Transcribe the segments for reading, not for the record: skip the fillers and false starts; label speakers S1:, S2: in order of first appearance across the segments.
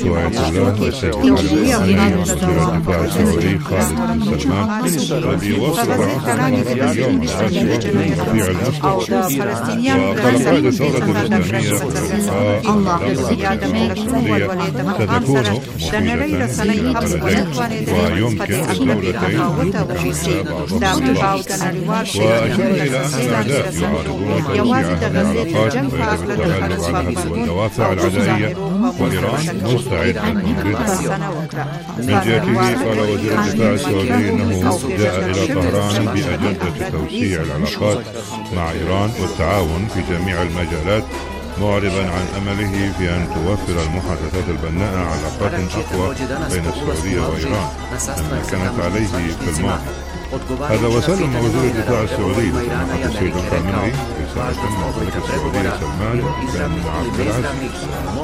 S1: وصية الله والسيد الأمين وزير الدفاع السعودي خالد بن سلمان الذي وصل عقد اليوم العاشر من ربيع الأسود وقال قائد الثورة الإسلامية واللقاء ستكون مفيدة للبلدين ويمكن للدولتين أن بعضهم وأشار إلى أن الأعداء يعارضون توسيع العلاقات ويجب التغلب على الدوافع العدائية وإيران مستعدة من جهته قال وزير الدفاع السعودي إنه جاء إلى طهران بأجندة توسيع العلاقات مع إيران والتعاون في جميع المجالات معربا عن أمله في أن توفر المحادثات البناءة علاقات أقوى بين السعودية وإيران مما كانت عليه في الماضي. هذا وسلم وزير الدفاع السعودي لسماحة السيد الخامنئي رسالة من الملك السعودي سلمان بن عبد العزيز.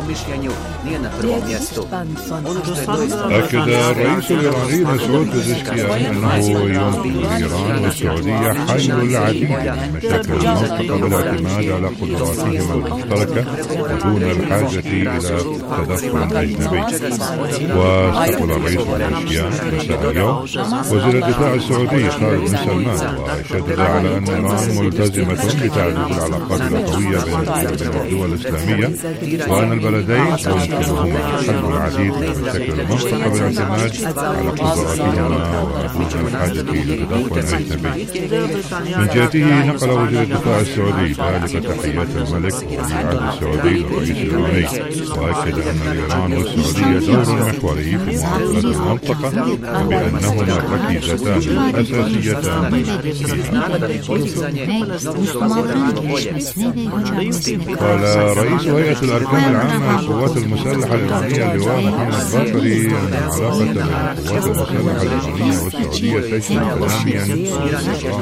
S1: أكد الرئيس الإيراني مسعود پزشکیان أنه يمكن لإيران والسعودية حل العديد من مشاكل المنطقة بالاعتماد على قدراتهما المشتركة ودون الحاجة إلى تدخل أجنبي. واستقبل الرئيس پزشکیان مساء اليوم وزير الدفاع السعودي خالد بن سلمان وشدد على أن إيران ملتزمة بتعزيز العلاقات الأخوية بين الدول الإسلامية وأن البلدين يمكنهما حل العديد من مشاكل المنطقة بالاعتماد على قدراتهما ودون الحاجة إلى تدخل أجنبي. من جهته نقل وزير الدفاع السعودي ذلك تحيات الملك وولي العهد السعودي للرئيس الإيراني وأكد أن الإيران والسعودية دور محوري في معادلة المنطقة وبأنهما ركيزتان أساسيتان قال رئيس هيئة الأركان العامة للقوات المسلحة الإيرانية اللواء محمد باقري أن العلاقة بين القوات المسلحة الإيرانية والسعودية تجري تناميا وبنظام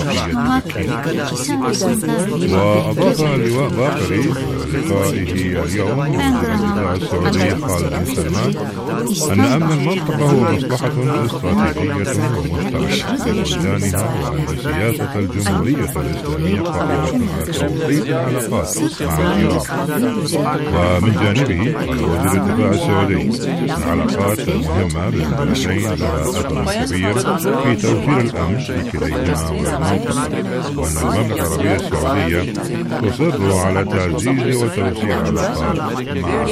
S1: اتفاقية. وأضاف اللواء باقري في لقائه اليوم وزير الدفاع السعودي خالد بن سلمان أن أمن المنطقة هو مصلحة استراتيجية ومشتركة ببلدانها وأن سياسة الجمهورية الإسلامية قائمة على توطيد العلاقات مع إيران. ومن جانبه قال وزير الدفاع السعودي أن العلاقات المهمة بين البلدين لها أثر كبير في توفير الأمن في كليهما والمنطقة وأن المملكة العربية السعودية تصر على تعزيز وتوسيع العلاقات مع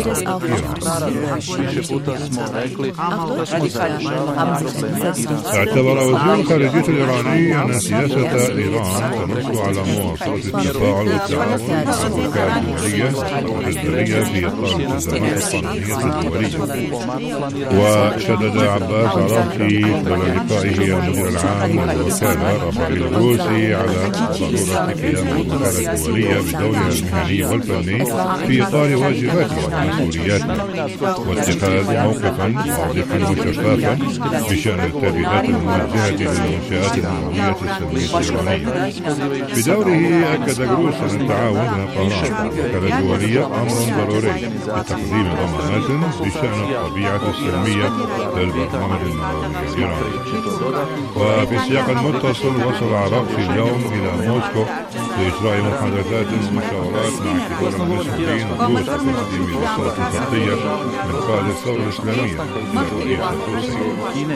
S1: إيران. اعتبر وزير الخارجية الإيراني أن سياسة إيران تنص على مواصلة التفاعل والتعاون مع الوكالة الدولية والإدارية في إطار الالتزامات القانونية الدولية. وشدد عباس عراقي خلال لقائه المدير العام للوكالة رافائيل الروسي على ضرورة قيام الوكالة الدولية بدورها المهني والفني في إطار واجباتها ومسؤولياتها واتخاذ موقفا واضحا وشفافا بشأن التهديدات الموجهة للمنشآت الأمنية السلمية الإيرانية. بدوره أكد جروس أن التعاون بين طهران والوكالة الدولية أمر ضروري لتقديم ضمانات بشأن الطبيعة السلمية للبرنامج النووي الإيراني. وفي سياق متصل وصل عراقي اليوم إلى موسكو لإجراء محادثات ومشاورات مع كبار المسؤولين الروس وتقديم رسالة خطية من قائد الثورة الإسلامية للرئيس الروسي.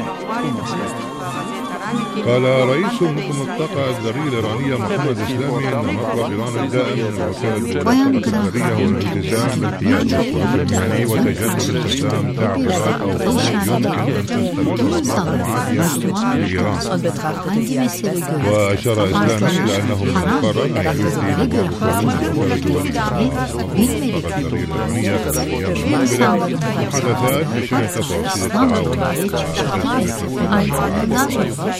S1: قال رئيس المنطقة الذرية الإيرانية محمد إسلامي أن مطلب إيران الدائم من الوكالة الدولية السعودية هو الالتزام بالقيام بالقرار المهني وتجنب استخدام تعبيرات أو ظروف يمكن أن تستمر معادية لإيران. وأشار إسلامي إلى أنه من المقرر أن يؤدي الوكالة الدولية المنطقة الذرية الإيرانية في الأيام المقبلة محادثات بشأن تفاصيل التعاون.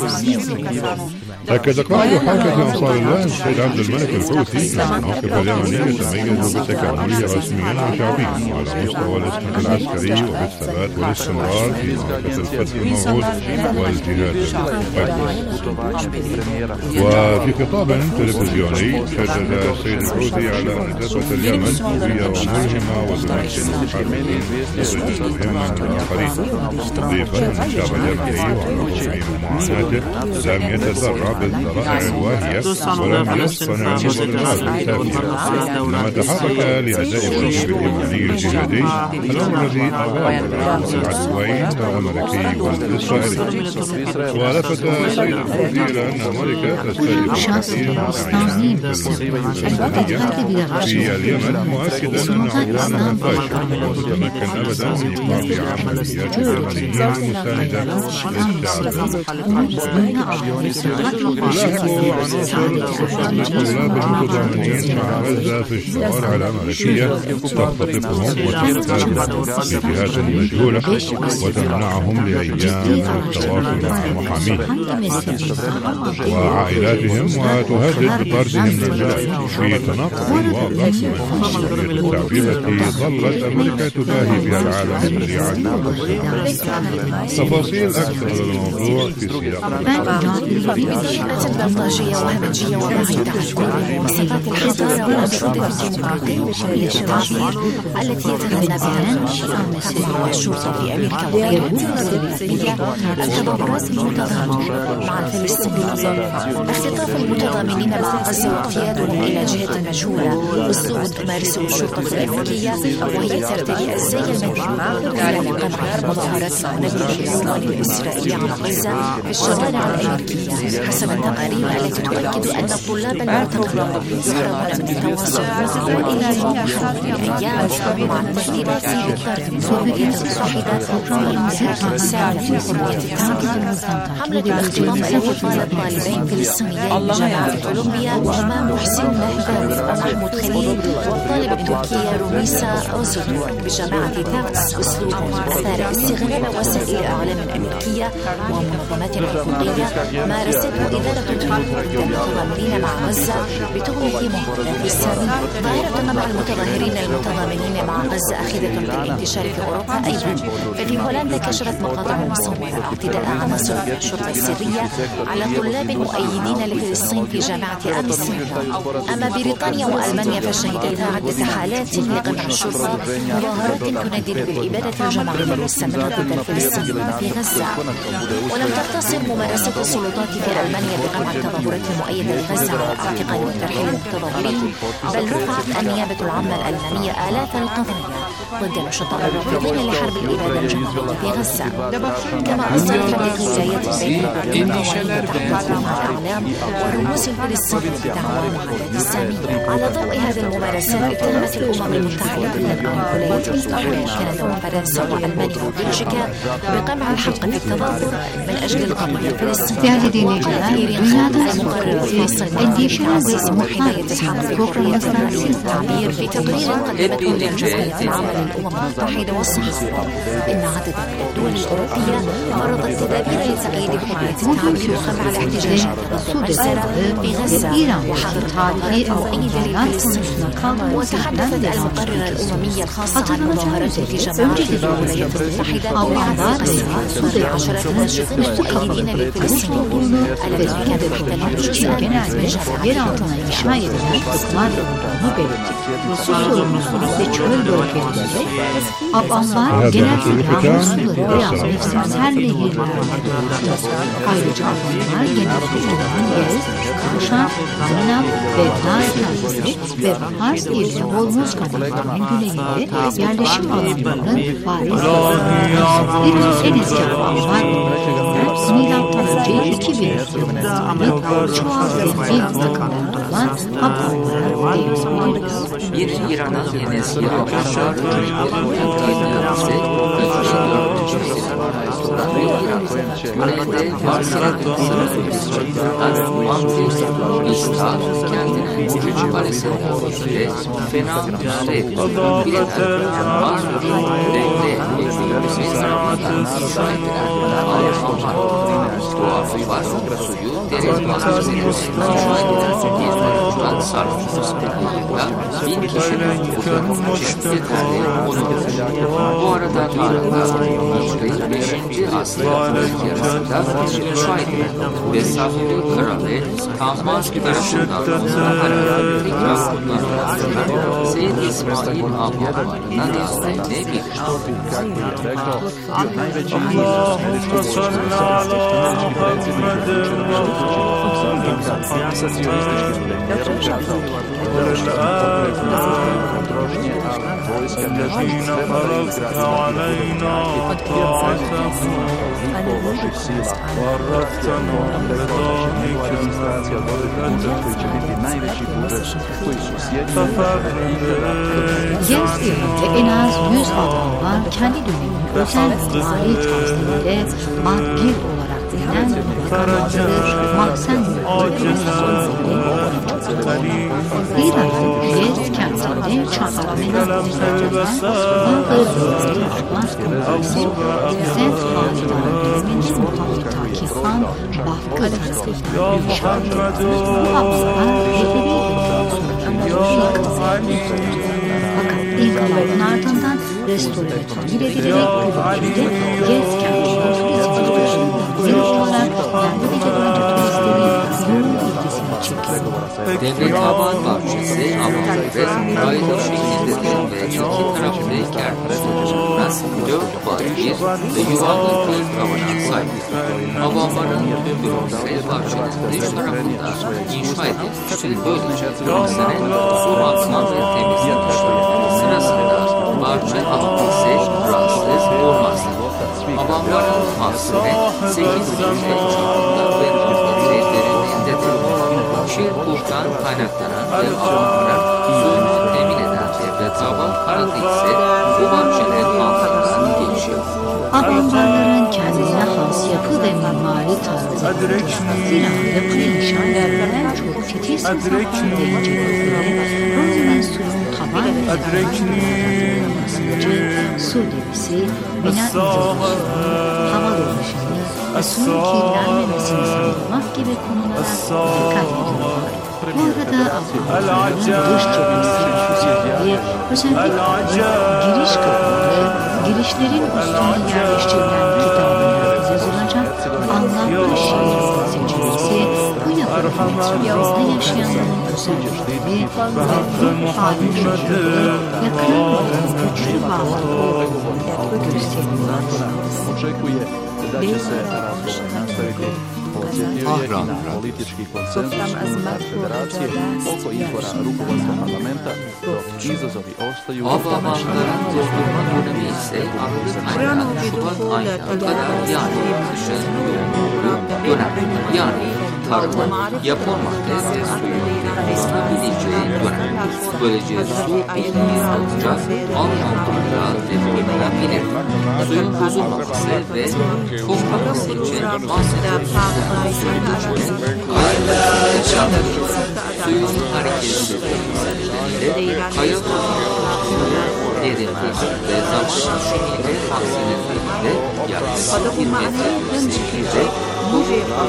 S1: أكد قائد حركة أنصار الله السيد عبد الملك الحوثي أن الموقف اليمني يتميز بتكامله رسميا وشعبيا وعلى مستوى الإسقاط العسكري وبالثبات والاستمرار في معركة الفتح الموعود والجهاد الأكبر. وفي خطاب تلفزيوني شدد السيد الحوثي على أن جبهة اليمن قوية وملهمة وتمثل محاربين مهما للآخرين، مضيفا أن الشعب اليمني وعلى جميع معاناته لم يتذرع بالذرائع الواهية ولم يصطنع مبررات تافهة، إنما تحرك لأداء الواجب الإيماني الجهادي، الأمر الذي أغار العدوين الأمريكي والإسرائيلي. ولفت سيد الحوثي إلى أن أمريكا تستهدف في اليمن، مؤكدا أن عدوانها فاشل ولن تتمكن أبدا من إيقاف عمليات اليمنيين المساندة للشعب. لاحقوا عناصر الطلاب المتضامنين مع غزة في الشوارع الأمريكية تختطفهم وتغتالهم بجهات مجهولة وتمنعهم لأيام التواصل مع محامين وعائلاتهم وتهدد بطردهم من البلاد في تناقض واضح من التعبير التي ظلت أمريكا تباهي بها العالم الذي عدوه. تفاصيل أكثر على الموضوع في سياق
S2: بطريقة بلطجية وهمجية وبعيدة عن مواصفات الحضارة وأنشودة الديمقراطية والحرية الشعبية التي يتغنى بها الأمن والشرطة في أمريكا وغيرها. التظاهرات المتضامنة مع الفلسطينيين، اختطاف المتضامنين مع غزة واقتيادهم إلى جهة مجهولة، أسلوب تمارسه الشرطة الأمريكية وهي ترتدي الزي المدني خلال قمع مظاهرات المنبه العدوان الإسرائيلي على غزة في الشوارع الأمريكية، حسب التقارير التي تؤكد أن الطلاب المعتقلين يحرمون من التواصل وإلى يوم الأيام مع التهديدات بالطرد والولايات المتحدة والمساعدة الساعية في حرية التعبير. حملة الاختطاف التي طالب طالبين فلسطينيين من جامعة كولومبيا هما محسن نهباوي ومحمود خليل والطالب التركي روميسا أوزودور بجامعة تافتس أسلوب أثار استغلال وسائل الإعلام الأمريكية ومنظمات حقوقية مارسته إدارة المتضامنين مع غزة بتهمة مهددات السامي. ظاهرة منع المتظاهرين المتضامنين مع غزة أخذة بالانتشار في أوروبا أيضا، ففي هولندا كشفت مقاطع مصورة اعتداء عناصر الشرطة السرية على طلاب مؤيدين لفلسطين في جامعة أمستردام. أما بريطانيا وألمانيا فشهدتا عدة حالات لقمع الشرطة مظاهرات تندد بالإبادة الجماعية المستمرة ضد الفلسطينيين في غزة. ولم تقتصر ممارسة السلطات في ألمانيا بقمع التظاهرات المؤيدة لغزة على اعتقال وترحيل المتظاهرين، بل رفعت النيابة العامة الألمانية آلاف القضايا ضد النشطاء الرافضين لحرب الإبادة الجماعية في غزة. كما أصدرت عدة ولايات بين البرلمان والمتحدث مع الإعلام والرموز الفلسطينية بدعوى معاداة السامي. على ضوء هذه الممارسات اتهمت الأمم المتحدة الولايات المتحدة وكندا وفرنسا وألمانيا وبلجيكا بقمع الحق في التظاهر من أجل القضية الفلسطينية وتغيير خطة المقرر الفاصل مع تعزيز وحماية الحق وحرية التعبير في تقرير قدمته للجمعية العامة للأمم المتحدة والصحافة إن عددا من الدول الأوروبية فرضت تدابير لتقييد حرية التعبير وقمع الاحتجاجات المؤثرة في غزة وحظر التظاهرات المؤيدة للفلسطينيين. وتحدثت المقررة الأممية الخاصة عن مظاهرات في جامعات الولايات المتحدة وعن تقسيم عشرات الناشطين المؤيدين للفلسطينيين الذين كانوا محتلين جزءا من جامعات
S3: Afganlar genel silahlı suları nefsimsel nehirler. Ayrıca Afganlar genel silahlı Gez, Kuşan, Minam ve Naz bölgesi ve Pars ile Hormuz kanallarının güneyinde yerleşim alanlarının faizleri. En eski Afganlar milattan önce 2000 yılında çoğal zengin takımlarında olan Afganlara diyebiliriz.
S4: Bir İran'ın en eski Afganlar Bu arada Tanrı'da Hicri 5. asırın ilk yarısında inşa edilen ve Safiri Kralı Tahmasp tarafından onarılarak tekrar kullanılan Seyyid İsmail ablalarından izlendiği bilir.
S5: الذين فرضت علينا طاعتهم ورثتنا
S3: Yeryüzünde en az 100 adam var, kendi döneminin özel mimari tarzlarıyla madgir olarak bilinen kanalları mahzen İran'ın Yezd kentinde Çahar-Menat bazı Mahmut Kongresi Zend Hanedan döneminin muhabbeti Kihan Bakkı tarafından inşa edildi. Bu hapslar belirli fakat İnkaların ardından restore ve tamir edilerek günümüzde Yezd kentinde turizm bir olarak yerli ve yabancı turistlerin yoğun ilgisini çekiyor.
S4: Devlet Havan Bahçesi, Avanları, raylı şekildedir ve iki taraflı kerpiçlerden 4 bahçe ve yuvarlak bir tavana sahiptir. Havanların tümürümsel bahçenin dış tarafında inşa edilmiştir. Böylece mahzenin su atma ve temizlik işlemleri sırasında bahçe ahbisi rahatsız olmazdır. Havanların mahzeni 8 metre çapında ve 40 metre derinliğindedir. Şirkuhtan kaynaklanan ve havanlara suyunu temin eden devlet hava kanadı ise bu bahçenin altından geçiyor.
S3: Havanlarların kendine has yapı ve mimari tarzı zira yapı inşaatlarından çok titiz sınıflar ve incelikleri bazen suyun taban ve tabanlarına basıncı, su debisi, bina izolası, hava dolaşımı ve suyun kirlenmemesini sağlamak gibi konulara dikkat ediyorlar. Bu arada Afganların dış cephesi füzeleri özellikle giriş kapıları, girişlerin üstünde yerleştirilen kitaplara yazılacak anlamlı şiir seçilmesi bu yapının etrafında yaşayanların özellikleri ve ruh halini şaşırdığı yakın ve güçlü bağlı gösteriyorlar.
S6: da će se razgovor nastaviti. Podsjetio je i na politički konsenzus unutar federacije oko izbora rukovodstva parlamenta, dok izazovi ostaju...
S4: Havanların durdurma dönemi ise Aralık Şubat ayına kadar yani kışın dönem yani tarımın yapılmakta ve suyun ısınabileceği dönem. Böylece su ihtiyaç alınca Almanlarla depolanabilir. Suyun bozulmaması ve kokmaması için bahsedilen suyun hareketsizliği üzerinde kaya erimez ve zaman şekilde mahzenlerinde yaklaşık 1 metre yüksekliğinde
S3: Bu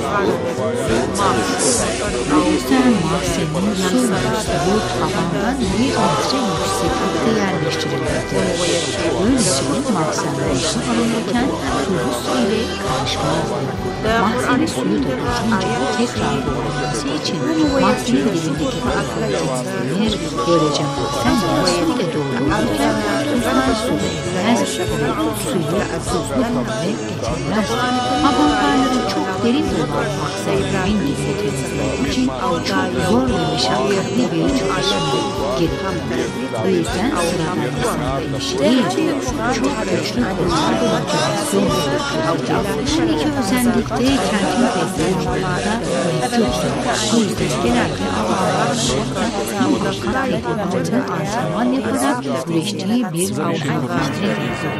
S3: yüzden mahzenin su musluğu tavandan 1 metre yükseklikte yerleştirilmektedir. Böylece mahzenlerin su alınırken tuzlu su ile karışmazdır. Mahzenin suyu dolunca tekrar doldurulması için mahzenin dibindeki kalıplar temizlenir. Böylece mahzen su ile doldurulurken tuzlar su verilmez, suyu tuzlu hale getirmez. Havanlarların çok derin olan mahzenlerin dibini temizlemek için çok zor ve meşakkatli bir çalışma gerekir. Bu yüzden sıradan insanların işi değil, çok güçlü konular ve motivasyon gerekir. Şimdiki özellikle kentin tezgahlarında üretim. Bu yüzden genelde Avrupa'da muhakkak teknolojinin antrenman yaparak ürettiği bir organizasyonu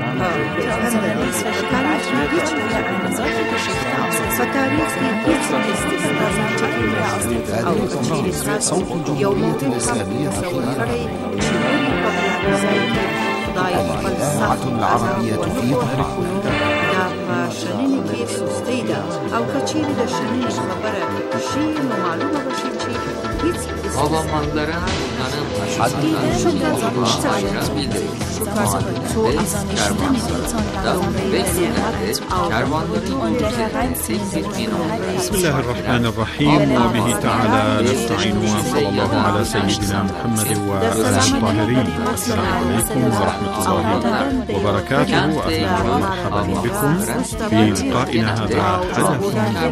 S7: الجامعة العربية في طهران
S8: شننی که سوستیده او کچیلی ده شننی خبره شی معلومه باشه چی هیچ
S4: Havamanların kullanılmasından ayırabiliriz. Mahallede, kervanlarında ve günlerde kervanların yolcularının tespitinin
S9: بسم الله الرحمن الرحيم وبه تعالى نستعين وصلى الله على سيدنا محمد وآله الطاهرين. السلام عليكم ورحمة الله وبركاته، وأهلا ومرحبا بكم في لقائنا هذا حدث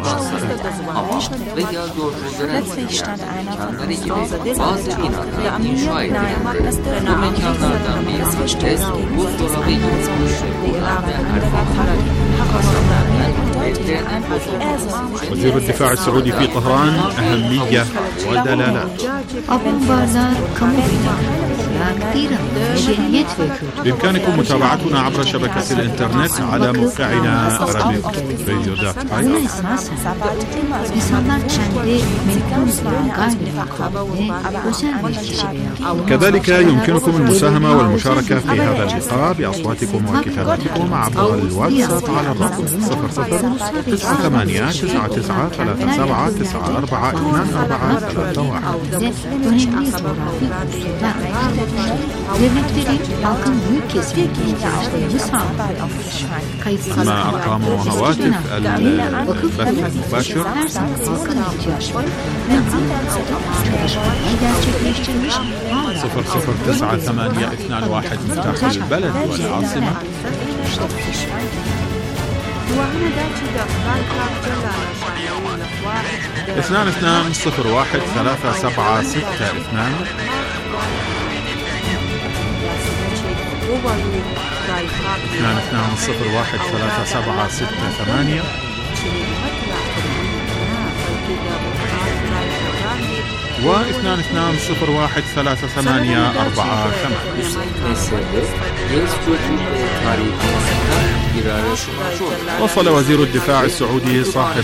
S4: bazı binalar inşa edildi. Bu mekanlardan birisi buzdolabı yapılmış
S9: وزير الدفاع السعودي في طهران أهمية ودلالات. بإمكانكم متابعتنا عبر شبكة الإنترنت على موقعنا radio.ir. كذلك يمكنكم المساهمة والمشاركة في هذا اللقاء بأصواتكم وكتاباتكم عبر الواتساب على الرقم 00 مع أرقام وهواتف البث المباشر 0098221 من داخل البلد والعاصمة، 22013768 وصل وزير الدفاع السعودي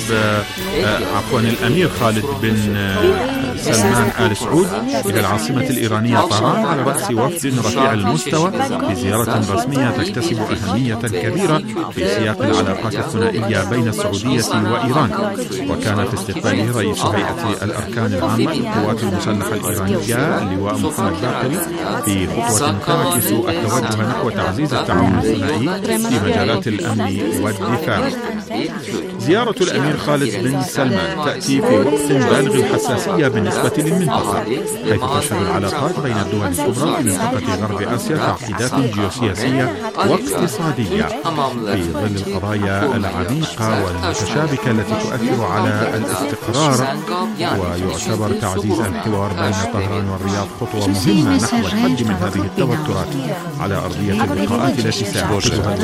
S9: الأمير خالد بن سلمان آل سعود إلى العاصمة الإيرانية طهران على رأس وفد رفيع المستوى في زيارة رسمية تكتسب أهمية كبيرة في سياق العلاقات الثنائية بين السعودية وإيران. وكان في استقباله رئيس هيئة الأركان العامة للقوات المسلحة الإيرانية اللواء محمد باقري في خطوة تعكس التوجه نحو تعزيز التعاون الثنائي في مجالات الأمن والدفاع. زيارة الأمير خالد بن سلمان تأتي في وقت بالغ الحساسية بالنسبة للمنطقة، حيث تشهد العلاقات بين الدول الكبرى في منطقة غرب آسيا تعقيدات جيوسياسية واقتصادية في ظل القضايا العميقة والمتشابكة التي تؤثر على الاستقرار. ويعتبر تعزيز الحوار بين طهران والرياض خطوة مهمة نحو الحد من هذه التوترات على أرضية اللقاءات التي سيعقدها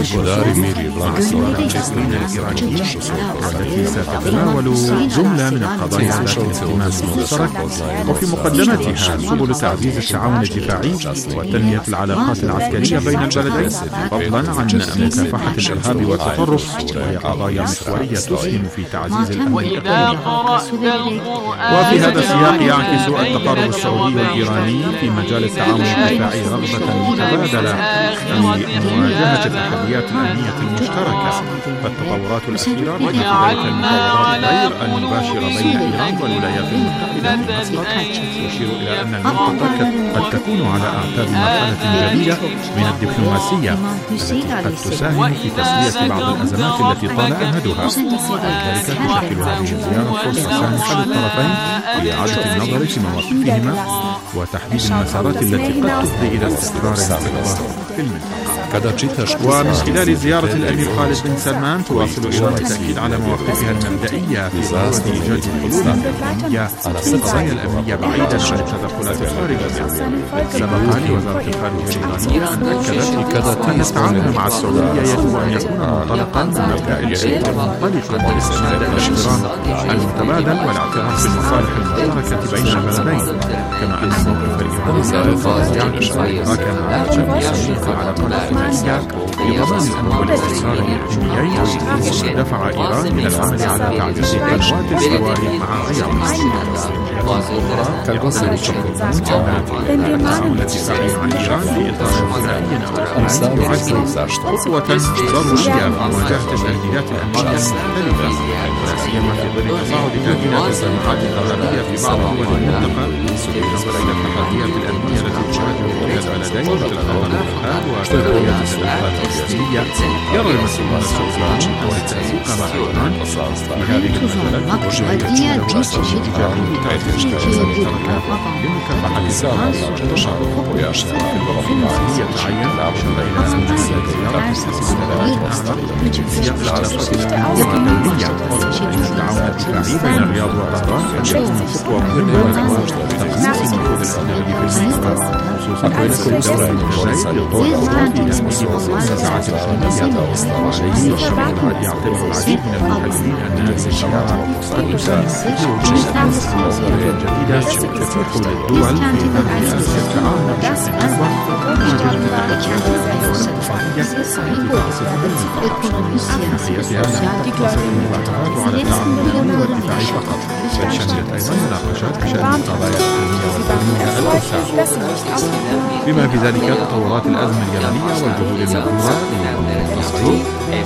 S9: الإيرانيين والتي ستتناول جملة من القضايا ذات الاهتمام المشترك، وفي مقدمتها سبل تعزيز التعاون الدفاعي وتنمية العلاقات العسكرية بين البلدين، فضلا عن مكافحة الإرهاب والتطرف، وهي قضايا محورية تسهم في تعزيز الأمن الإقليمي. وفي هذا السياق يعكس التقارب السعودي والإيراني في مجال التعاون الدفاعي رغبة متبادلة في مواجهة التحديات الأمنية المشتركة. فالتطورات الأخيرة بما في ذلك المفاوضات غير المباشرة بين إيران والولايات المتحدة في مسقط يشير إلى أن المنطقة قد تكون على أعتاب مرحلة جديدة من الدبلوماسية التي قد تساهم في تسوية بعض الأزمات التي طال أمدها. ولذلك تشكل هذه الزيارة فرصة سانحة للطرفين لإعادة النظر في مواقفهما وتحديد المسارات التي قد تفضي إلى استقرار في المنطقة. ومن خلال زيارة الأمير خالد بن سلمان تواصل إيران التأكيد على مواقفها المبدئية في ضرورة إيجاد حلول إقليمية في القضايا الأمنية بعيدا عن التدخلات الخارجية. سبق لوزارة الخارجية الإيرانية أن أكدت أن التعامل مع السعودية يجب أن يكون منطلقا من مبدأ الجديد منطلقا بالاستناد إلى الاحترام المتبادل والاعتراف بالمصالح المشتركة بين البلدين، كما أن الموقف الإيراني يعكس إدراكا عميقا لأهمية العلاقات الغذائية لضمان الأمن والاستقرار الإقليميين، ودفع إيران إلى العمل على تعزيز قنوات الحوار مع غيرها. كالغزة التعاون الدفاعي مع إيران في إطار ثنائي أوروبي يعد خطوة ضرورية في مواجهة التهديدات الأمنية المختلفة، لا سيما في ظل تصاعد تهديدات الصراعات الإرهابية في بعض دول المنطقة، بالنظر إلى التحديات الأمنية التي تواجه كلا البلدين مثل خطر الإرهاب وتداعيات التدخلات السياسية. يرى المسؤولون السعوديون أن التنسيق مع إيران في هذه المسألة وشهادة لمكافحة الإرهاب والتشارك والتشارك الوطنية يتعين العودة إلى أن السيارة تستثمر في العلاقات الأمنية والدولية. التعاون الدفاعي بين الرياض وطهران قد يكون خطوة مهمة لتقليص النفوذ الإسرائيلي في المنطقة، خصوصا بين إسرائيل والجزائر للدور الأوروبي لتمويل النزاعات الإقليمية. وعليه الشمال يعتبر العديد من المحللين أن هذه الشراكة قد تساهم في وجود مصدرية جديدة تتيح للدول في غرب آسيا التعاون بشكل أكبر مواجهة التحديات الأمنية والاقتصادية التي تعصف المنطقة. نهايتها لا تقتصر المباحثات على التعاون الأمني والدفاعي فقط، بل شملت أيضا مناقشات بشأن القضايا الإقليمية والدولية الأوسع، بما في ذلك تطورات الأزمة اليمنية والجهود المبذولة لنظام التصعيد.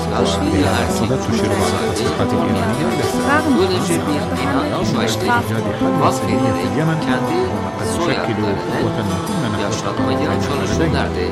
S9: وهي تشير على التصريحات الإيرانية إلى استعراض إيجاد حل سلمي في اليمن، وما قد يشكل خطوة مهمة نحو التقارب بين البلدين.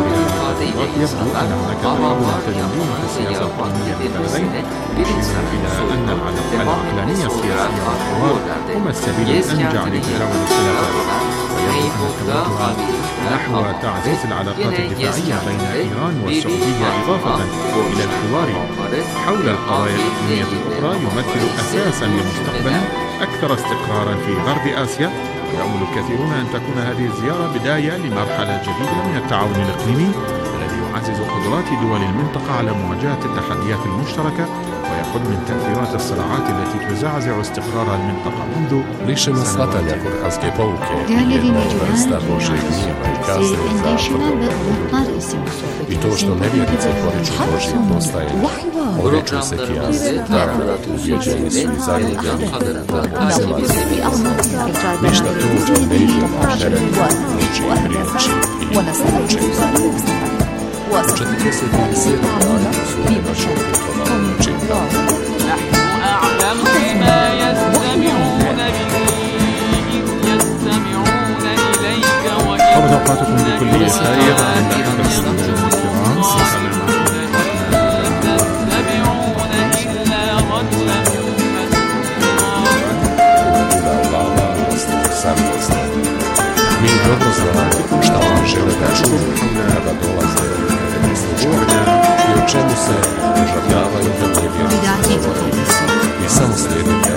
S9: يبدو أن هناك تقاربا تجاريا في السياسة القومية في البلدين، يشير إلى أن العلاقة العقلانية السياسية والحوار هما السبيل الأنجع لتجاوز الخلافات. ويبدو أن توجه نحو تعزيز العلاقات الدفاعية بين إيران والسعودية إضافة إلى الحوار حول القضايا الإقليمية الأخرى يمثل أساسا لمستقبل أكثر استقرارا في غرب آسيا. ويأمل الكثيرون أن تكون هذه الزيارة بداية لمرحلة جديدة من التعاون الإقليمي الذي يعزز قدرات دول المنطقة على مواجهة التحديات المشتركة ويحد من تأثيرات الصراعات التي تزعزع استقرار المنطقة منذ
S10: shvatanja kurhanske pouke i jedna vrsta Božjeg gnjeva i kazne za i to što nevjernice poriču Božje postaje odreću se kjaz, tako uvjeđeni su i zaljubljeni da Bog se vas ništa tuđe ne ide na teren ničijih riječi i učenja. U 47 dana su naša putovali čitali.
S9: طبعا أوقاتكم بكل خير عند أحد المستمعين الكرام. Mi dobro znamo šta oni žele da čuju kada dolaze u službe i o čemu se državljavaju da nevjernici i samo slijedite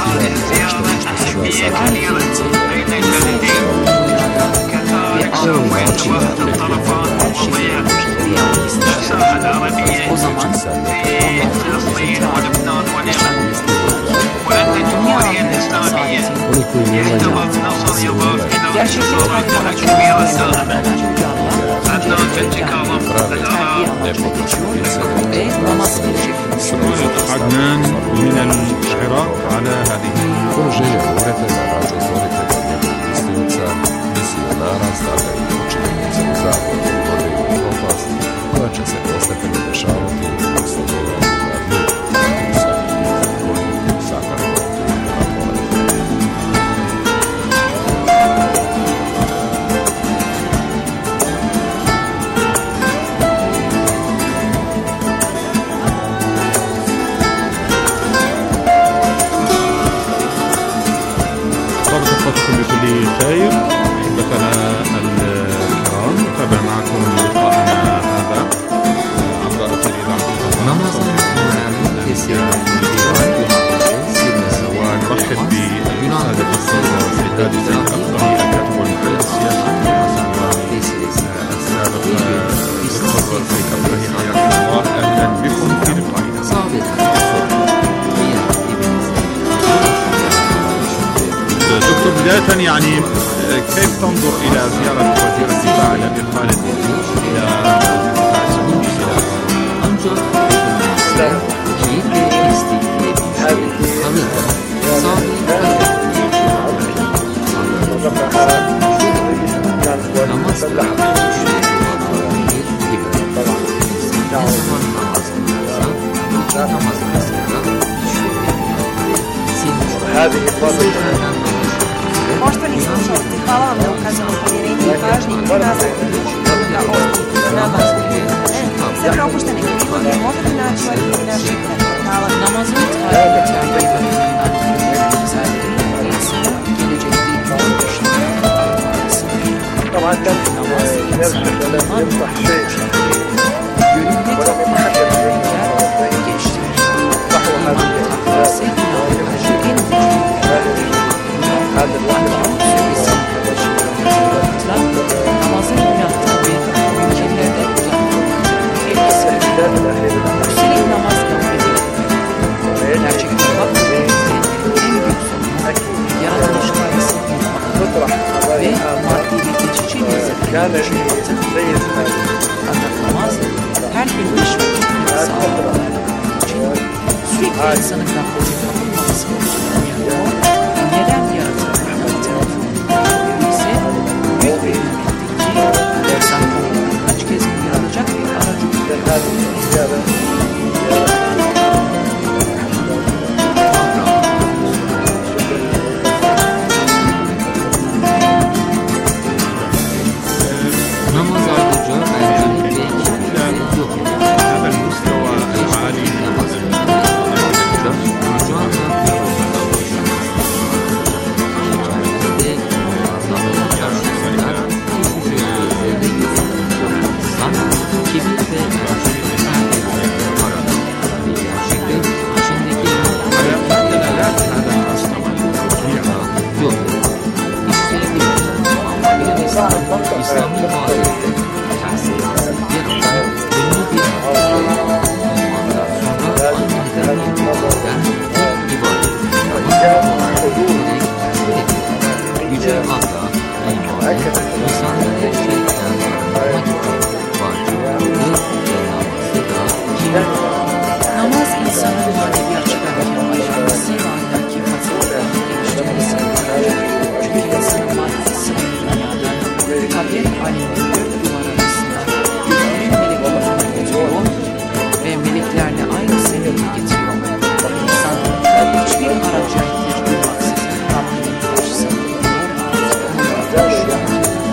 S9: عدنان من العراق على هذه
S10: Položaje uredne na razvoj istioca misionara stavljaju učinjenice u zavodju određenih oblasti koja će se postepeno dešavati u slovenju na dnu Rusa i Koliko Sakarova
S9: بكل خير. أحبتنا الكرام، نتابع معكم لقاءنا هذا عبر أثير إذاعة ونرحب بالأستاذ الدكتور سعداد زين الأفضلي الكاتب والمحلل السياسي السابق دكتور سعيد أفضلي حياكم الله. أهلا بكم في لقائنا. دكتور، بداية يعني كيف تنظر إلى زيارة وزير الدفاع الأمير خالد إلى الدفاع السعودي
S11: هذه Poštovani slušalci, hvala vam na ukazanom povjerenju i pažnji i nazad da ostite na nama. Sve propuštene epizode možete naći u arhivu našeg portala.
S4: Namazını takip etmeyi
S11: طبعا كان يمسح شيء ولم يتحكم هذا الواحد
S4: namazın yaptığı ülkelerde üstelik namaz kabul edilir. Gerçekten bakmayın, en büyük sorun yaratılış karşısında bulunmak ve maddi bir geçici lezzetleri yaşamaktır. Fakat namaz her gün iş vakitini sağlamak için sürekli insanın gafletine kapılmaması konusunda neden yaratıldığını ise büyük bir üretici sanki kaç kez uyarılacak bir aracı. Namaz ayrıca bence yok.
S9: هذا المستوى العالي
S4: İslami faaliyette tahsilası yaratan ünlü bir sonra aynı nedenlerden ibadet Yüce Allah imanı insanları şeyden arındırmak için varlığı ve namazı da namaz insanın manevi çıkarken aşaması ve ahlaki faziletlerini geliştirmesi çünkü insanın maddesi dünyadan kabir aleminin dört duvar arasında göklerin meleklerine getiriyor ve meleklerle aynı seviyeye getiriyor. İnsan hiçbir araca ihtiyaç duymaksızın Rabbinin karşısında yaşayan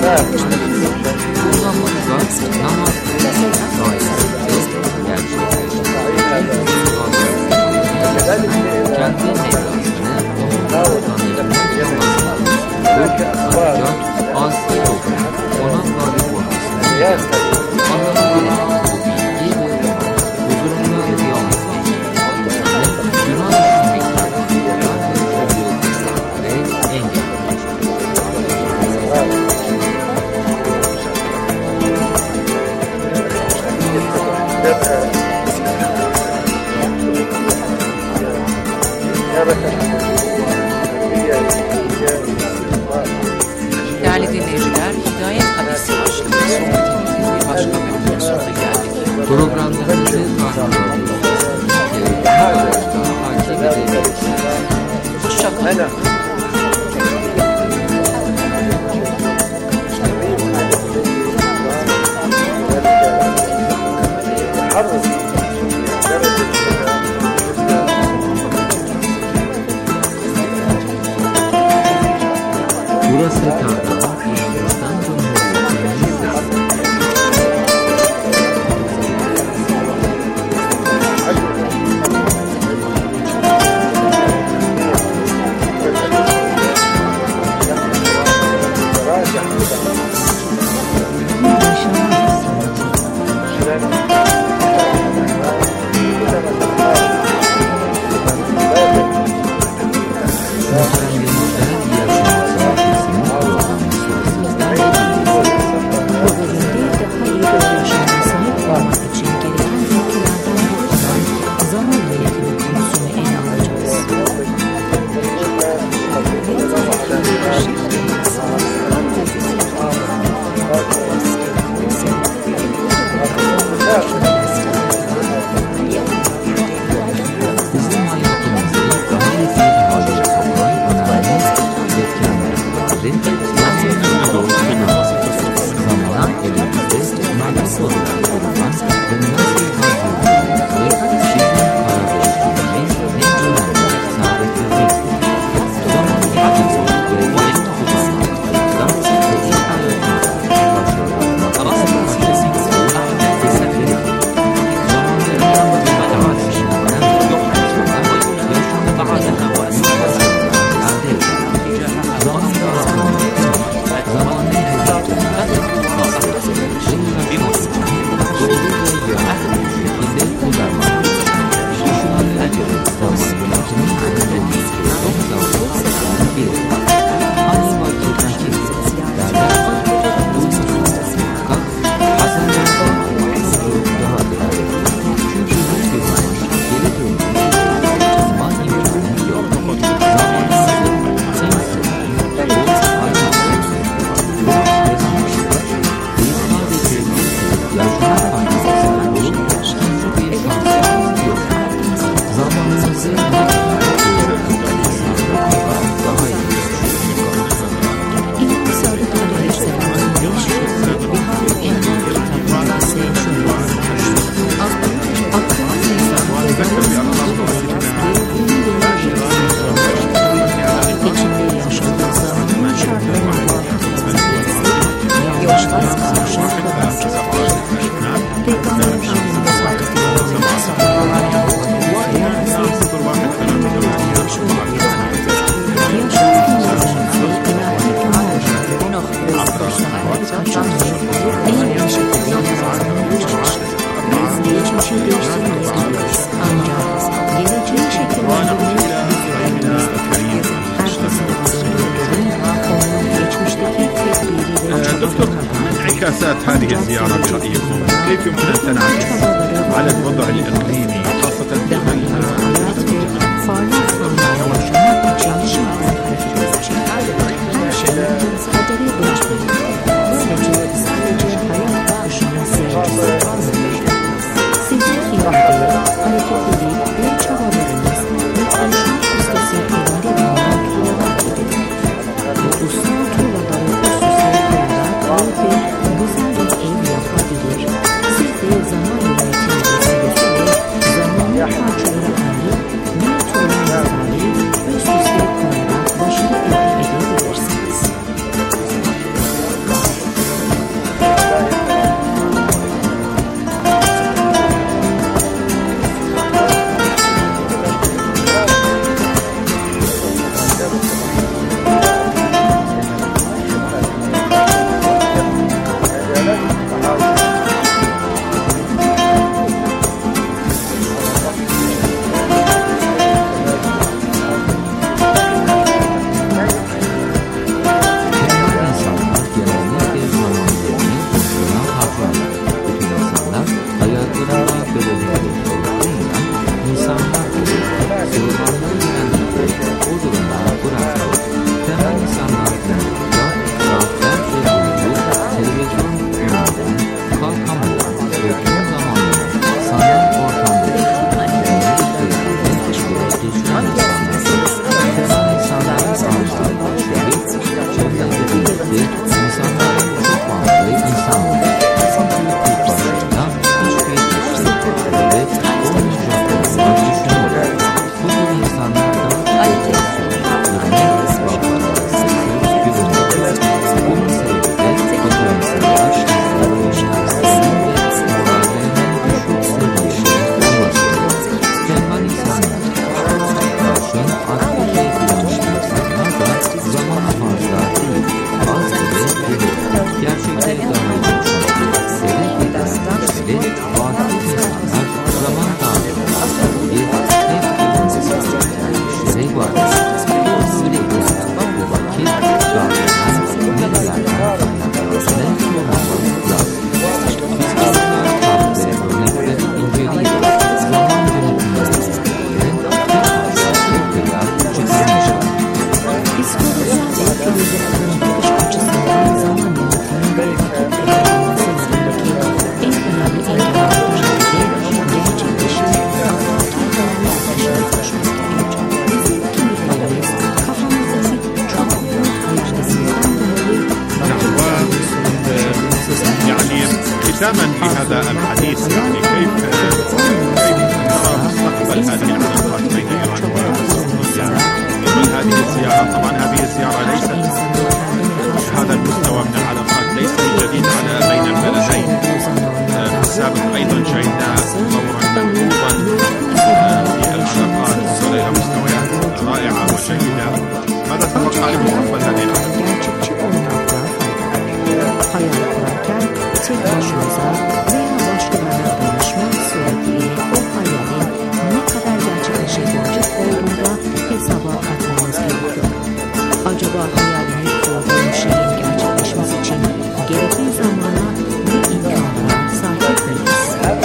S8: Değerli dinleyiciler, Hidayet Hadisi başlıklı sohbetimizin bir başka bölümüne sonuna geldik.
S4: Programlarımızı takip edebilirsiniz.
S8: Hoşçakalın.
S4: Burası Kağıt'ta Yunanistan Cumhuriyeti'nin sesi.
S9: دكتور، ما انعكاسات هذه الزيارة برأيكم؟ كيف يمكن أن تنعكس على الوضع الإقليمي خاصة في
S4: insanların çok fazla insan çünkü kurtlarında hiçbir düşünüyor ve onun mücadelesini düşünüyor. Bu tür insanlar da bunun sebebi de potansiyel
S9: ختاما لهذا الحديث يعني كيف نرى مستقبل هذه العلاقات بين ايران وروسيا في هذه الزياره؟ طبعا هذه الزياره ليست هذا المستوى من العلاقات ليس جديد بين البلدين. في السابق ايضا شهدنا دورا ملحوظا في العلاقات وصل الى مستويات رائعه وجيده. ماذا تتوقع لمستقبل هذه العلاقات؟
S3: tek başımıza veya başkalarına danışmak suretiyle o hayalin ne kadar gerçekleşebilecek olduğunda hesaba katmamız gerekiyor. Acaba hayalini kurduğum şeyin gerçekleşmesi için gerekli zamana ve imkanlara sahip miyiz?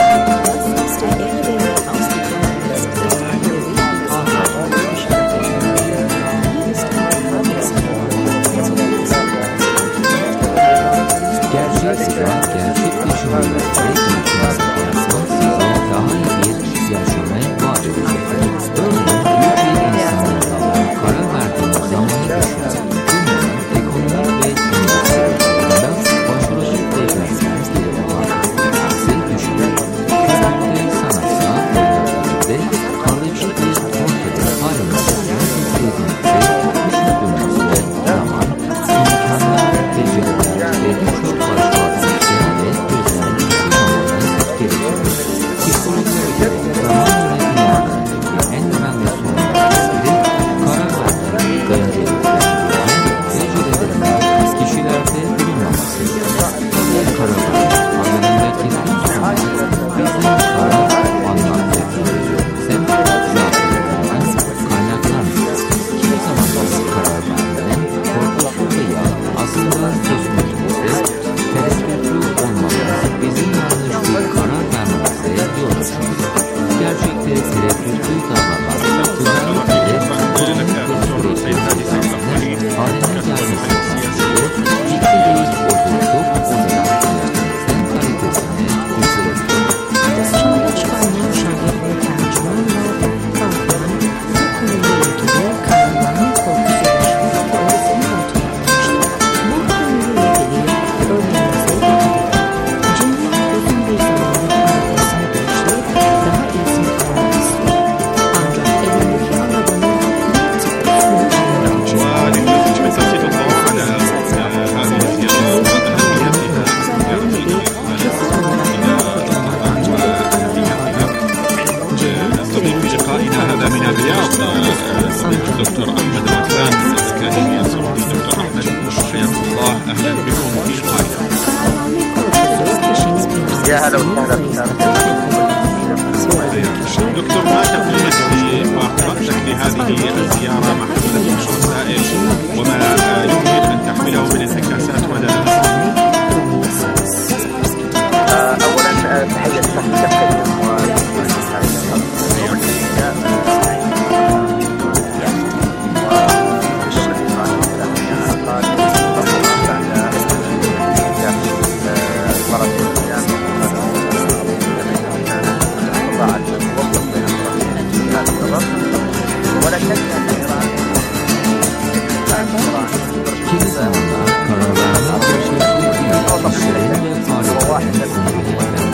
S9: دكتور أحمد الوفان الأكاديمي السعودي. دكتور أحمد حياكم الله، أهلا بكم في القاهرة.
S12: يا هلا وسهلا.
S9: دكتور، ما تقييمك وقراءتك لهذه الزيارة مع حملة الرسائل وما يمكن أن تحمله من انعكاسات مدى
S12: أولا تحية التقييم ولكن
S4: müessesenin ve faaliyetlerin sınırlı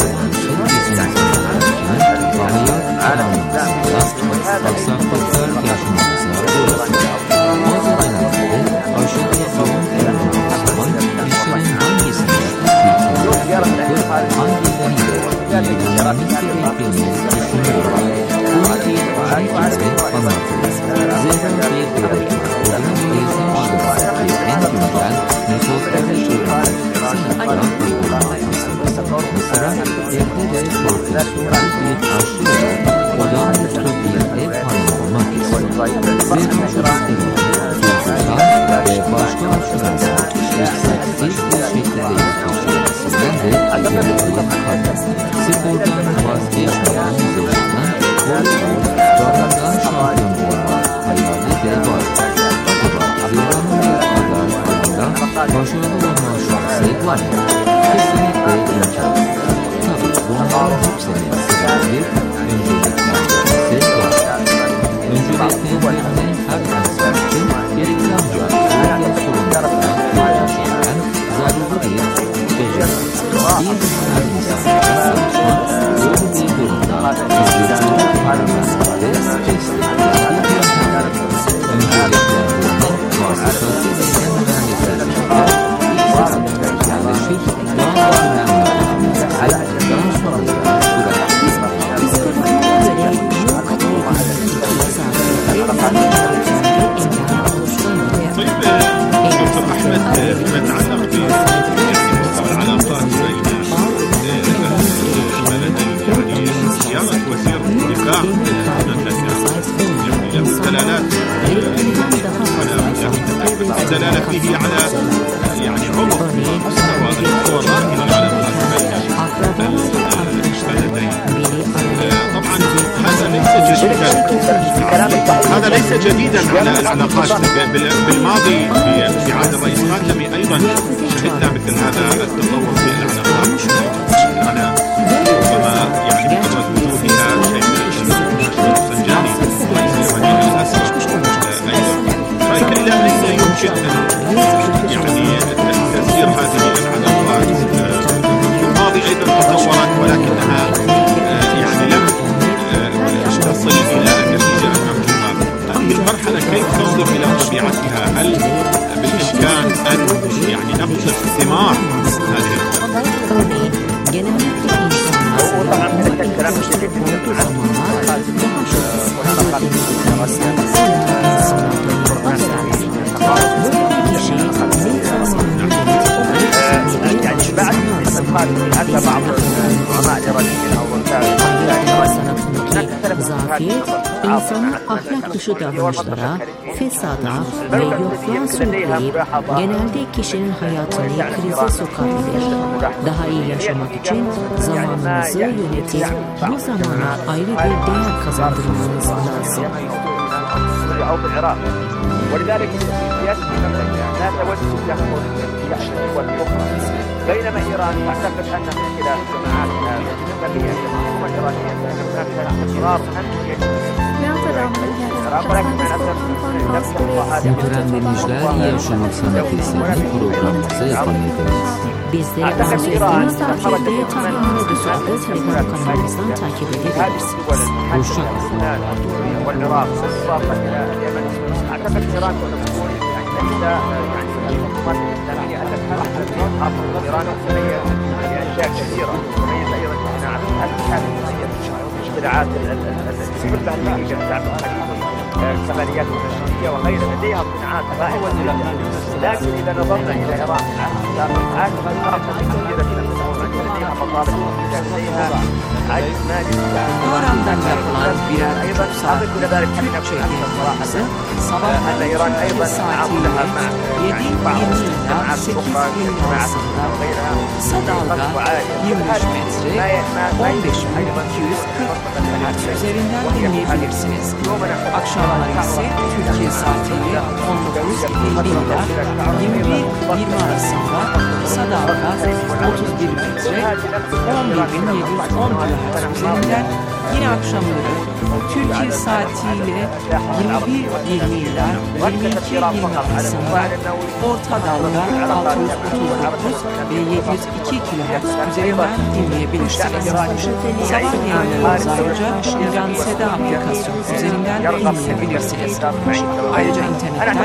S4: hayat alanımızda aksaklıklar yaşamamıza uğrasın. Bazı dönemlerde aşağıda yoğun olmadığı zaman işlerin hangisinde hangileriyle ilgilenmemiz gerektiğini düşünüyorlar. Bunu bir şekilde anlatırız. Zira bir öğretmen onun eğitim alanındaki en güncel metotları öğrenmesini uygulamaktadır. Mesela evde de profesyonel bir aşçıyla olağanüstü bir ev hanımı olmak istiyor. Ve çocuklarını tutsal ve başka aşçılarla isteksiz bir şekilde yetiştirmesinden de aceleyi kalır. Spordan vazgeçmeyen üzerinden Dağlardan şampiyon olmak hayali de var. Acaba Zehra'nın kadar başarılı olma şansı var mı? Kesinlikle imkansız. Tabii bunların hepsinin sebebi önceliklerden var. Önceliklerinin her insan için gerekli ancak öyle sorunlarla uğraşırken zaruri bir beceri. Bir her insanla çalışmak böyle bir durumda özgürlüğü ve stresli bir yöntemdir. Önceliklerinin vasıtası ve mühendislikler ilk sırada yerleşik doğal önemli daha sonra da
S1: الدلالة فيه على يعني عمق مستوى الحوارات والعلاقات بين البلدين. طبعا هذا ليس جديدا على العلاقات. بالماضي في عهد الرئيس خاتمي ايضا شهدنا مثل هذا التطور في العلاقات. انا ربما يعني مجرد وجودها شيء سنجاني رئيس اليمني الاسبق ايضا إلى أين يمكن يعني تسير هذه العلاقات؟ في الماضي أيضا تطورت ولكنها يعني لم تصل إلى النتيجة المرجوة. هذه المرحلة كيف تنظر إلى طبيعتها؟ هل بالإمكان أن يعني نقصف ثمار هذه
S12: يعني بعد استدخال أتى بعض العلماء الإيرانيين أو
S3: Zafiyet, insanın ahlak dışı davranışlara, fesada ve yokluğa sürükleyip genelde kişinin hayatını krize sokabilir. Daha iyi yaşamak için zamanınızı yönetip bu zamana ayrı bir değer kazandırmanız lazım.
S12: ولذلك سياسة المملكة لا تود تدخل في الدول الأخرى بينما إيران تعتقد أن من خلال جماعاتها الإسلامية الحكومة الإيرانية فإن هناك استقرار أمني
S4: Muhteremler Yaşamak Sanatı isimli programımıza yapılmaktadır.
S3: Bizleri arzu ettiğiniz takdirde Tanrı'nın Ödüsü adlı telefon kanalımızdan takip edebilirsiniz.
S4: Hoşçakalın.
S12: أعتقد إيران تكون ليس يعني الحكومات الإسلامية التي تحافظ إيران هي أشياء كثيرة تميز أيضا صناعة الألحان اختراعات كلها الحقيقة تعمل الكماليات الموسيقية وغيرها لديها صناعات رائعة لكن إذا نظرنا إلى إيران الآن خلقت كثيرة من المتطورات لديها مطابخ لديها عجز مالي
S8: Programdan yapılan birer
S12: أيضا أضيف إلى ذلك أن صراحة
S8: sabah
S12: أن إيران أيضا تعاملها مع بعض الجماعات الأخرى كجماعة وغيرها
S8: Sadalga 23 metre 15.240 Hz üzerinden dinleyebilirsiniz. Akşamları ise Türkiye saatiyle 19.50'den 21.20 arasında Sadalga 31 metre 11.710 Hz üzerinden Yine akşamları Türkiye saatiyle 21.20 ila 22.20 arasında orta dalga 639 ve 702 kHz üzerinden dinleyebilirsiniz. Sabah yayınlarımız ayrıca İran Seda aplikasyonu üzerinden dinleyebilirsiniz. Ayrıca internetten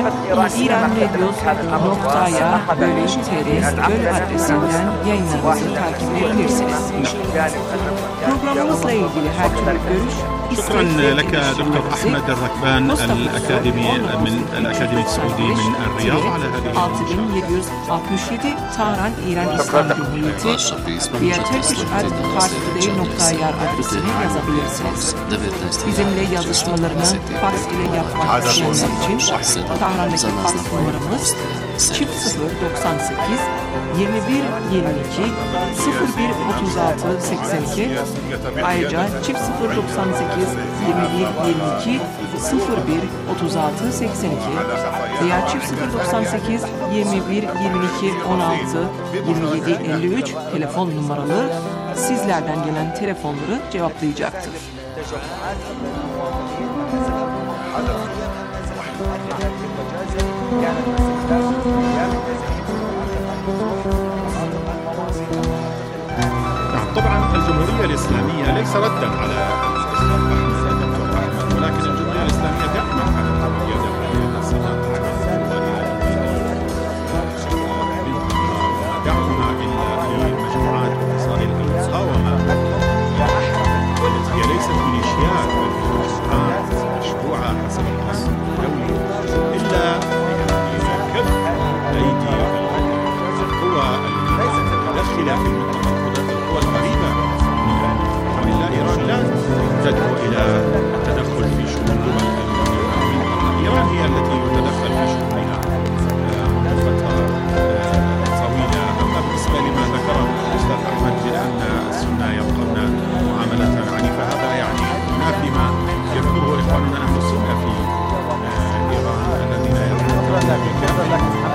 S8: iranradio.ya/tr adresinden yayınlarımızı takip edebilirsiniz. Programımızla ilgili her türlü görüş
S9: شكرا لك دكتور أحمد الركبان الأكاديمي من الأكاديمية السعودية من الرياض على هذه
S8: 6767 Tahran İran İslam Cumhuriyeti via turkish@parktoday.ir adresine yazabilirsiniz. Bizimle yazışmalarını fax ile yapmak isteyenler için Tahran'daki fax numaramız 0098 21 22 01 36 82. Ayrıca 0098 21 22 01 36 82 veya 0098 21 22 16 27 53 telefon numaralı sizlerden gelen telefonları cevaplayacaktır.
S9: طبعا الجمهورية الإسلامية ليس ردا على الأستاذ أحمد ولكن الجمهورية الإسلامية دائما دعمها لمجموعات وفصائل المقاومة التي هي ليست ميليشيات بل مجموعات مشروعة حسب القانون الدولي إلا كف أيدي القوى المتدخلة في المنطقة والقريبة وإلا إيران لا تدعو إلى التدخل في شؤون دول المنطقة. إيران هي التي يتدخل في شؤونها منذ فترة طويلة. أما بالنسبة لما ذكره الأستاذ أحمد بأن السنة يبقون معاملة عنيفة فهذا يعني ينافي ما يذكره إخواننا أهل السنة في إيران الذين يرون بالكامل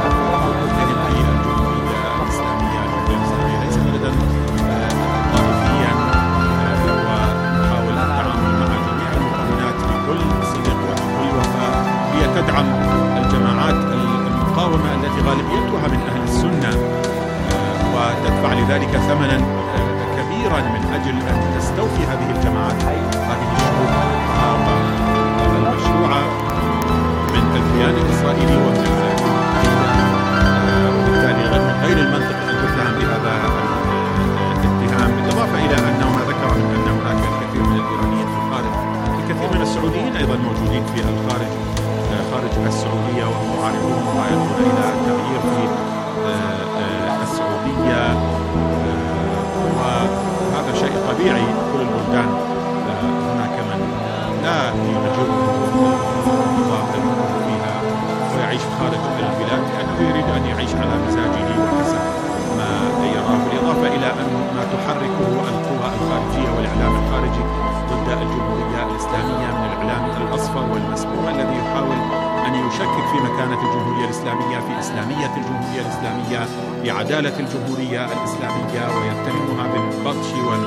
S9: تدعم الجماعات المقاومة التي غالبيتها من أهل السنة وتدفع لذلك ثمنا كبيرا من أجل أن تستوفي هذه الجماعات هذه الشروط المشروعة من الكيان الإسرائيلي وبالتالي من غير المنطق أن تتهم بهذا الاتهام بالإضافة إلى أنه ما ذكر من أن هناك الكثير من الإيرانيين في الخارج الكثير من السعوديين أيضا موجودين في الخارج خارج السعودية ومعارضون ويدعون إلى التغيير في السعودية وهذا شيء طبيعي. كل البلدان هناك من لا يعجبه النظام الموجود فيها ويعيش خارج البلاد لأنه يريد أن يعيش على مزاجه وحسب ما يراه بالإضافة إلى أن ما تحركه القوى الخارجية والإعلام الخارجي ضد الجمهورية الإسلامية من الإعلام الأصفر والمسموم الذي يحاول أن يشكك في مكانة الجمهورية الإسلامية في إسلامية الجمهورية الإسلامية بعدالة الجمهورية الإسلامية ويتهمها بالبطش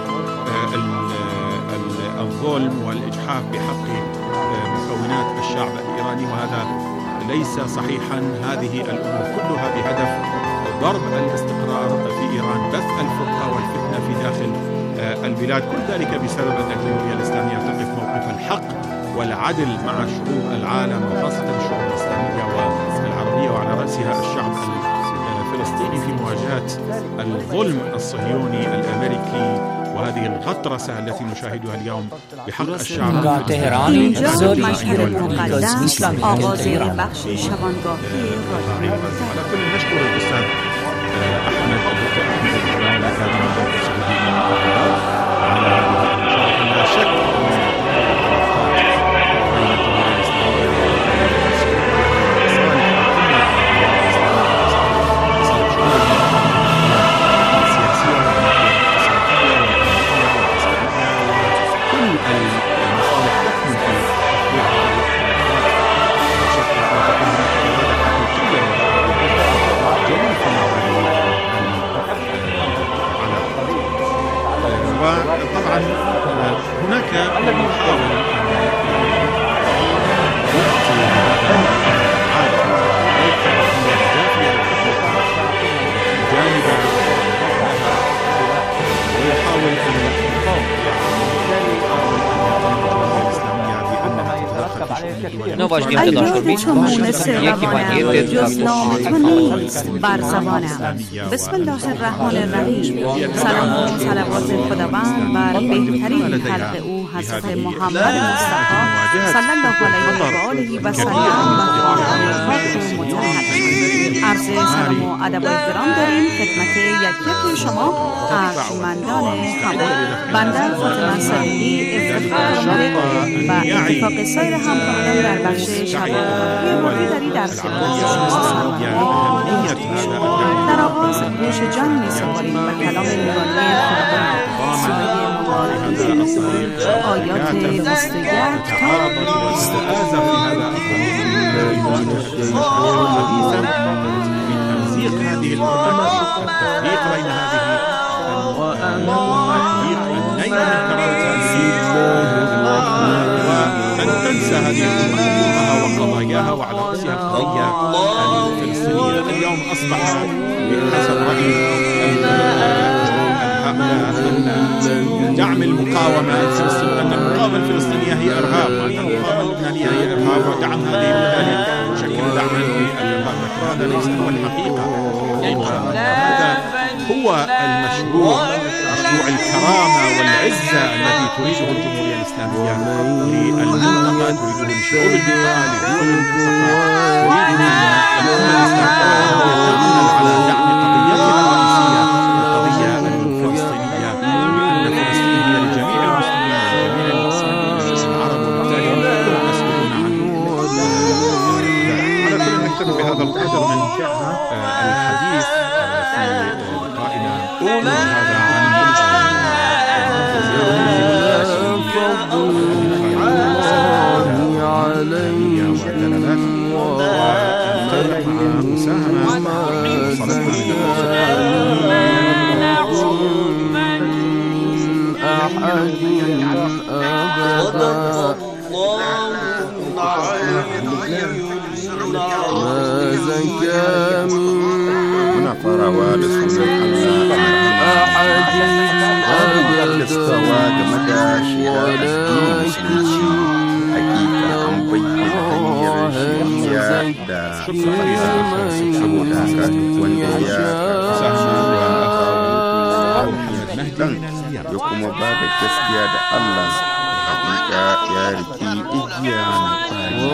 S9: والظلم والإجحاف بحق مكونات الشعب الإيراني وهذا ليس صحيحا. هذه الأمور كلها بهدف ضرب الاستقرار في إيران بث الفرقة والفتنة في داخل البلاد كل ذلك بسبب أن الجمهورية الإسلامية تقف موقف الحق والعدل مع شعوب العالم وخاصة الشعوب الإسلامية والعربية وعلى رأسها الشعب الفلسطيني في مواجهة الظلم الصهيوني الأمريكي وهذه الغطرسة التي نشاهدها اليوم بحق الشعب
S8: الفلسطيني.
S9: على كل نشكر الأستاذ أحمد الدكتور أحمد الأكاديمي السعودي من الرياض على هذه المشاركة. لا شك
S4: باش نیم داشته
S11: یکی جز نام تو نیست بر زبانم. بسم الله الرحمن الرحیم. سلام و صلوات خداوند بر بهترین خلق او حضرت محمد مصطفی صلی الله علیه و آله و سلم و خاتم المطهرین. عرض سلام و ادب و احترام داریم خدمت یک شما ارجمندان همه. بنده فاطمه سلیمی افتخار دارم و اتفاق سایر همکاران در بخش شبکه‌های مدیری در خدمت در آغاز گوش جان می‌سپاریم و کلام نورانی خداوند سوره مبارکه آیات 21
S9: هذه الأمة التفريق بين هذه وأن تنسى هذه الأمة حقوقها وقضاياها وعلى رأسها القضية الفلسطينية. اليوم أصبح بحسب رأي أن دعم المقاومة الفلسطينية أن المقاومة الفلسطينية هي إرهاب وأن المقاومة اللبنانية هي إرهاب ودعم هذه البلاد يشكل دعما للإرهاب. هذا ليس هو الحقيقة. هذا هو المشروع الكرامة والعزة الذي تريده الجمهورية الإسلامية للمنطقة، تريده لشعوب المنطقة، لدول المنطقة، تريده الأمة الإسلامية على دعم قضيتها الرئيسية القضية الفلسطينية، لأن فلسطين هي لجميع المسلمين ولجميع المسلمين العرب، وبالتالي كلنا مسؤولون عنه. على كل نكتفي بهذا القدر من الحديث في لقائنا هذا عن
S13: ya kuma ba da gaskiya da Allah hakika ya riki igiya mai kwari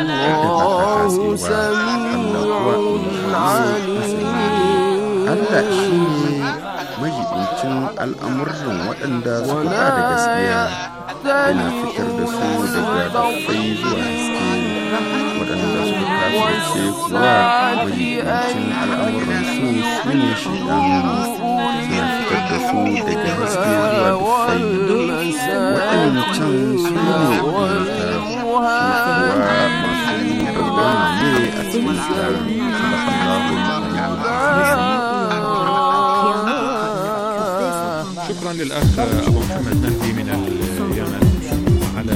S13: Allah shi ne majibincin al'amuran waɗanda suka ba da gaskiya yana fitar da su daga dafai zuwa haske waɗanda suka kafirce kuwa majibincin al'amuran su ne shaidanu suna fitar da su daga haske zuwa dafai waɗancan su ne ƙunta su kuwa masu dawwama ne a cikin tsarin
S9: شكرا للأخ أبو محمد مهدي من اليمن على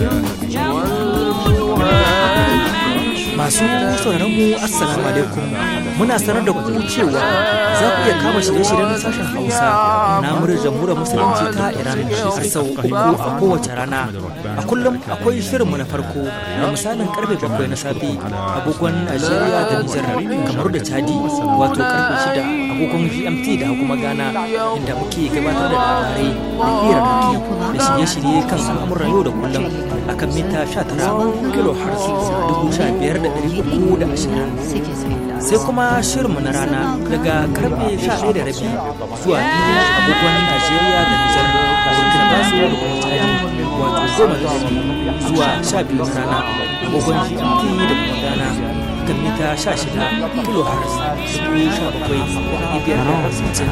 S14: masu sauraron mu assalamu alaikum. Muna sanar da ku cewa za ku iya kama shirye-shiryen sashen Hausa na muryar jamhuriyar musulunci ta Iran har sau 3 a kowace rana. A kullum akwai shirinmu na farko da misalin karfe 7 na safe agogon Najeriya da Nijar kamar da Chadi, wato karfe 6 agogon GMT da kuma Ghana, inda muke gabatar da labarai da hirarraki da shirye-shirye kan al'amuran yau da kullum akan mita 19 kHz 15,320. Sai kuma shirinmu na rana daga karfe 11:30 zuwa 2 agogon Najeriya da Nijar a Burkina Faso da kuma Chadi, wato 10:30 zuwa 12 rana agogon GMT da kuma Ghana kan mita 16 kHz 17,560.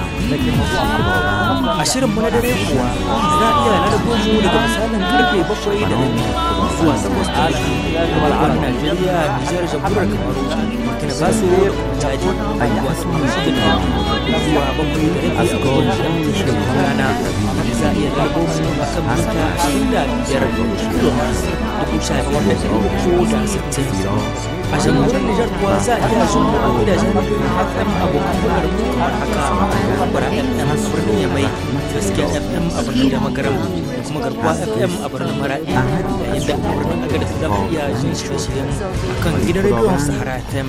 S14: A shirinmu na dare kuwa za a iya lalabo mu daga misalin karfe 7:30 zuwa 8 agogon Najeriya, Nijar, Jamhuriyar Kamaru, Burkina Faso da kuma Chadi, wato 6:30 zuwa 7:30 agogon GMT da kuma Ghana. Za a iya lalabo mu a kan mita 25 kHz 15,360. A a jamhuriyar Nijar kuwa za a iya jin a gidajen rediyon FM abokan hulɗar mu kamar haka Bara FM a birnin Yamai, Gaskiya FM a birnin Damagaram da kuma Garkuwa FM a birnin Maradi, yayin da a birnin Agadez za ku iya jin shirye-shiryen akan gidan rediyon Sahara FM.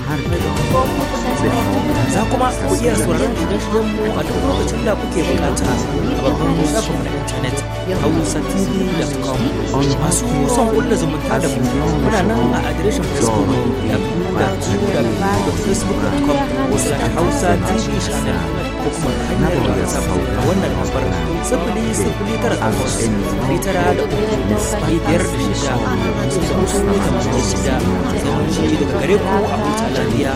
S14: Za kuma ku iya sauraron shirye-shiryen mu a duk lokacin da kuke bukata a babban shafin na intanet hausatv.com. Masu son kulla zumunta da mu muna nan a adireshin Facebook www.facebook.com/hausatv channel ko kuma hanyar WhatsApp a wannan lambar 009-556-586 zaman shi daga gare ku a huta lafiya.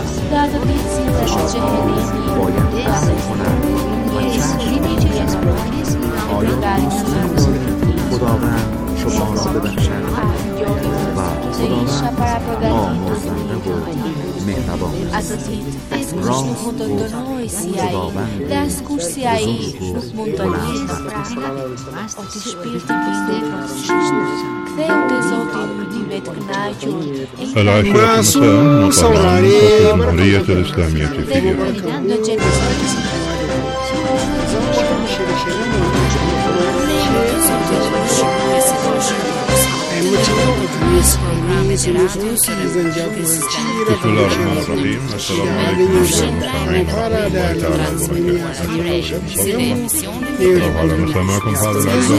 S13: خداوند شما را ببخشد و خداوند آمرزنده و مهربان است. راست و خداوند بزرگ
S1: العاشرة مساء مطلع الجمهورية الإسلامية في إيران. بسم الله الرحمن الرحيم. السلام عليكم ورحمة الله وبركاته. على مسامعكم هذا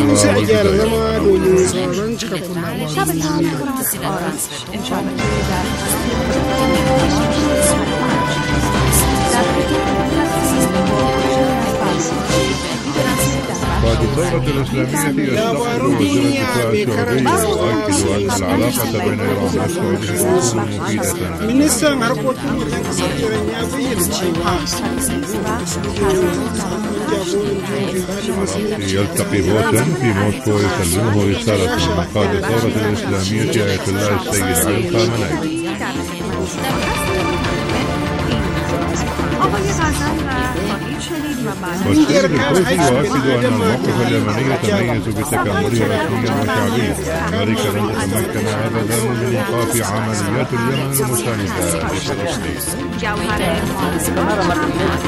S1: بعد الدولة الإسلامية يستقبل وزير الدفاع السعودي ويؤكد أن العلاقة بين إيران والسعودية تكون مفيدة. يلتقي بوتين في موسكو يسلمه رسالة من قائد الثورة الإسلامية آية الله السيد علي الخامنئي. والسيد الحوثي يؤكد أن الموقف اليمني يتميز بتكامله رسميا وشعبيا. أمريكا لن تتمكن أبدا من إيقاف عمليات اليمن المساندة لفلسطين.